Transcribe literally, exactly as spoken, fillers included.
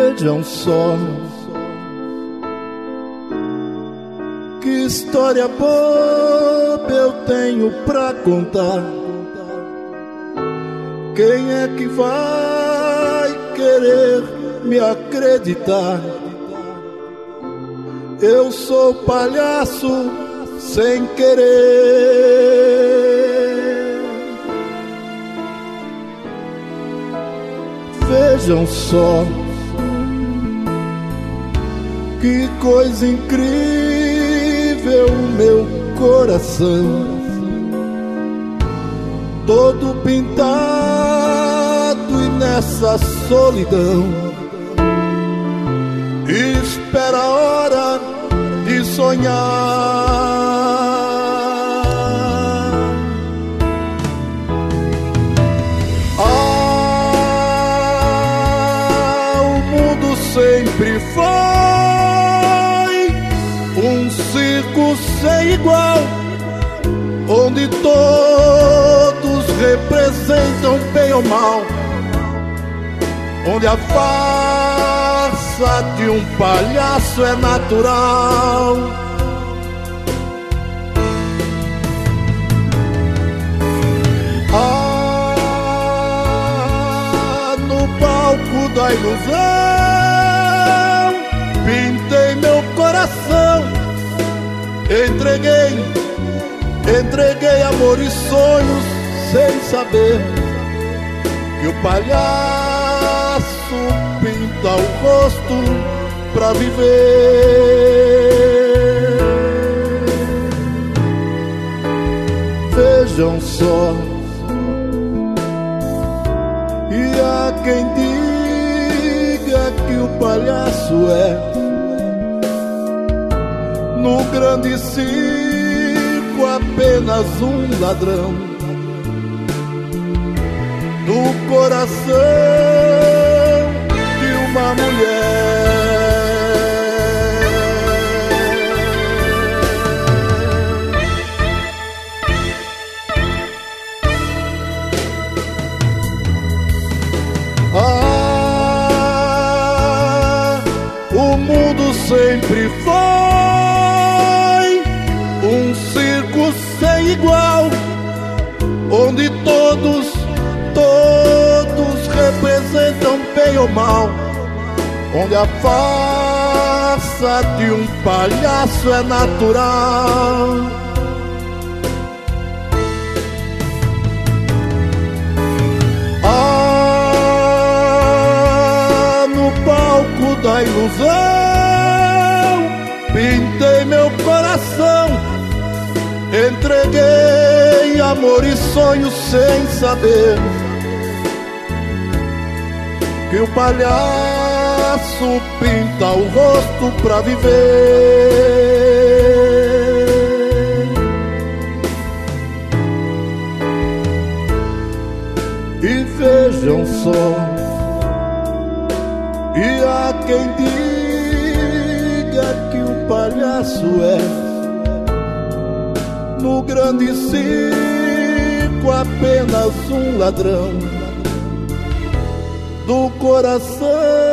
Vejam só que história boba eu tenho pra contar. Quem é que vai querer me acreditar? Eu sou palhaço sem querer. Vejam só que coisa incrível, meu coração todo pintado e nessa solidão espera a hora de sonhar. Ah, o mundo sempre foi um circo sem igual, onde todos representam bem ou mal, onde a farsa de um palhaço é natural. Ah, no palco da ilusão pintei meu coração, entreguei, entreguei amor e sonhos sem saber que o palhaço pinta o rosto pra viver. Vejam só, e há quem diga que o palhaço é no grande circo apenas um ladrão do coração de uma mulher. Ah, o mundo sempre foi um circo sem igual, onde todos, todos representam bem ou mal, onde a farsa de um palhaço é natural. Ah, no palco da ilusão pintei meu coração, entreguei amor e sonhos sem saber que o palhaço pinta o rosto pra viver. E vejam só, e há quem diga que o palhaço é no grande circo apenas um ladrão do coração